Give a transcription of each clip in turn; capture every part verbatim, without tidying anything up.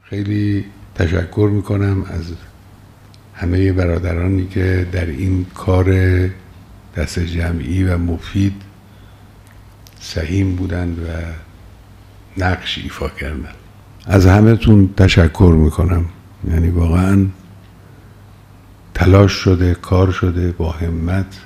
خیلی تشکر میکنم از همه برادرانی که در این کار دست جمعی و مفید سهیم بودند و نقش ایفا کردند. از همه تون تشکر میکنم. یعنی واقعا تلاش شده، کار شده با همت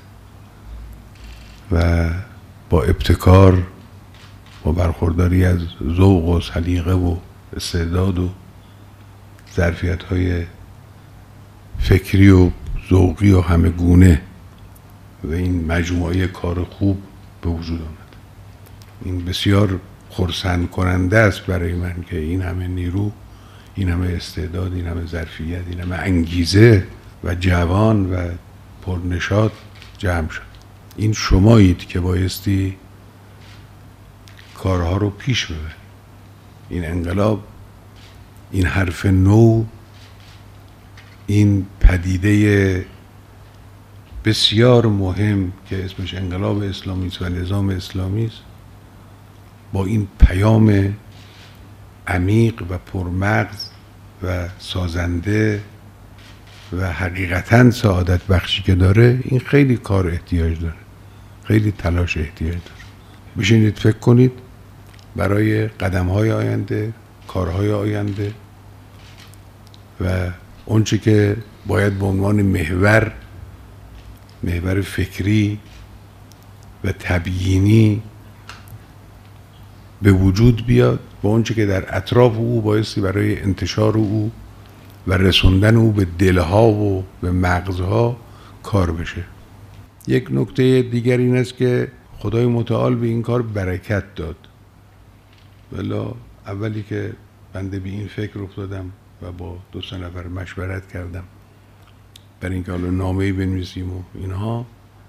و با ابتکار، با برخورداری از ذوق و سلیقه و استعداد و ظرفیت‌های فکری و ذوقی و همه گونه و این مجموعه کار خوب به وجود آمد. این بسیار خرسند کننده است برای من که این همه نیرو، این همه استعداد، این همه ظرفیت، این همه انگیزه و جوان و پرنشاط جمع شد. این شمایید که بایستی کارها رو پیش ببرید. این انقلاب، این حرف نو، این پدیده بسیار مهم که اسمش انقلاب اسلامی است و نظام اسلامی است، با این پیام عمیق و پرمغز و سازنده و حقیقتاً سعادت بخشی که داره، این خیلی کار احتیاج داره، خیلی تلاش احتیاج داره. بشینید فکر کنید برای قدم‌های آینده، کارهای آینده و اونچه که باید به عنوان محور محور فکری و تبیینی به وجود بیاد، با اونچه که در اطراف او بایستی برای انتشار او و رسوندن او به دلها و به مغزها کار بشه. یک نکته دیگر این است که خدای متعال به این کار برکت داد. والا اولی که بنده به این فکر افتادم و با دو سه نفر مشورت کردم برای اینکه حالا نامه‌ای بنویسیم و اینها،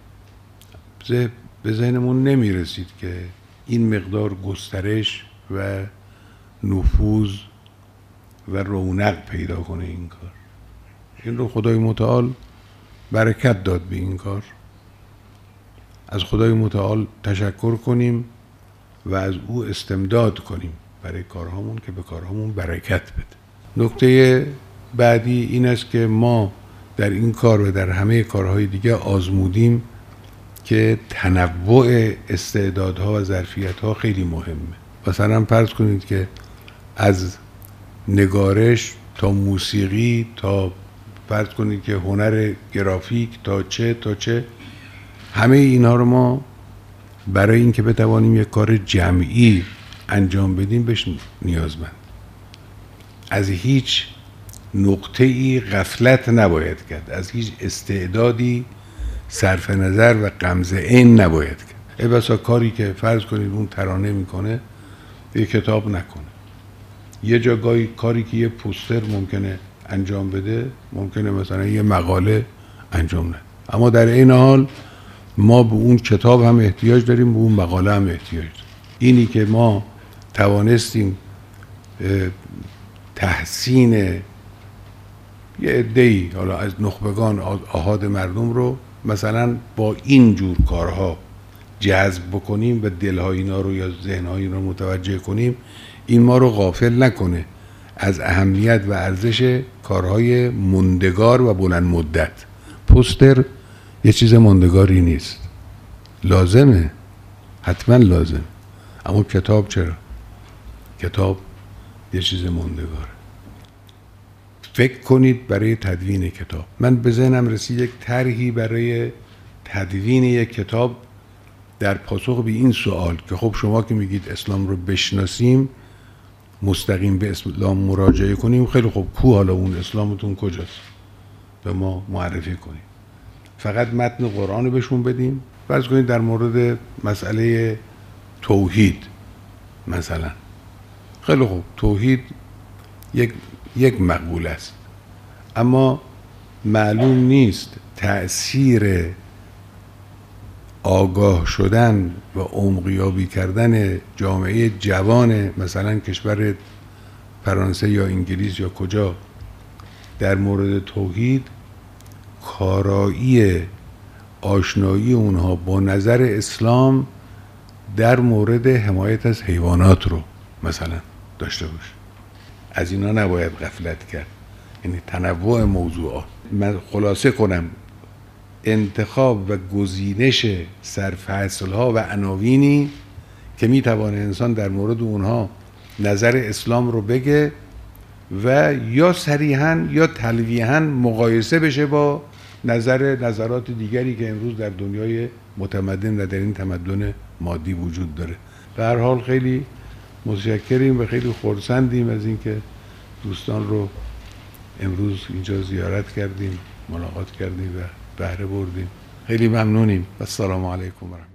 به ذهنمون نمی رسید که این مقدار گسترش و نفوذ و رونق پیدا کنه این کار. این رو خدای متعال برکت داد به این کار. از خدای متعال تشکر کنیم و از او استمداد کنیم برای کارهامون که به کارهامون برکت بده. نکته بعدی این است که ما در این کار و در همه کارهای دیگه آزمودیم که تنوع استعدادها و ظرفیتها خیلی مهمه. مثلا فرض کنید که از نگارش تا موسیقی تا فرض کنید که هنر گرافیک تا چه تا چه، همه اینا رو ما برای اینکه بتوانیم یک کار جمعی انجام بدیم بهش نیازمند. از هیچ نقطه‌ای غفلت نباید کرد، از هیچ استعدادی صرف نظر و غمزه عین نباید کرد. ای بسا کاری که فرض کنید اون ترانه میکنه یه کتاب نکنه، یه جاگاهی کاری که یه پوستر ممکنه انجام بده ممکنه مثلا یه مقاله انجام نده، اما در این حال ما به اون کتاب هم احتیاج داریم، به اون مقاله هم احتیاج داریم. اینی که ما توانستیم تحسین یه عده‌ای حالا از نخبگان آحاد مردم رو مثلا با این جور کارها جذب بکنیم و دلهای اینا رو یا ذهنهای اینا رو متوجه کنیم، این ما رو غافل نکنه از اهمیت و ارزش کارهای ماندگار و بلند مدت. پوستر یه چیز ماندگاری نیست، لازمه، حتما لازم، اما کتاب چرا؟ کتاب یه چیز ماندگاره. فکر کنید برای تدوین کتاب. من به ذهنم رسید یک طرحی برای تدوین یک کتاب در پاسخ به این سوال که خب شما که میگید اسلام رو بشناسیم، مستقیم به اسلام مراجعه کنیم، خیلی خب کو حالا اون اسلامتون کجاست؟ به ما معرفی کنیم. فقط متن قرآن رو بهشون بدیم؟ فرض کنید در مورد مسئله توحید مثلا، خیلی خوب توحید یک یک مقبول است، اما معلوم نیست تأثیر آگاه شدن و عمقیابی کردن جامعه جوان مثلا کشور فرانسه یا انگلیس یا کجا در مورد توحید، کارایی آشنایی اونها با نظر اسلام در مورد حمایت از حیوانات رو مثلا داشته باشه. از اینا نباید غفلت کرد، یعنی تنوع موضوعات. من خلاصه کنم، انتخاب و گزینش سرفصل‌ها و عناوینی که میتوانه انسان در مورد اونها نظر اسلام رو بگه و یا صریحاً یا تلویحاً مقایسه بشه با نظر نظرات دیگری که امروز در دنیای متمدن و در این تمدن مادی وجود داره. به هر حال خیلی متشکریم و خیلی خرسندیم از اینکه دوستان رو امروز اینجا زیارت کردیم، ملاقات کردیم و بهره بردیم. خیلی ممنونیم. السلام علیکم و رحمت الله.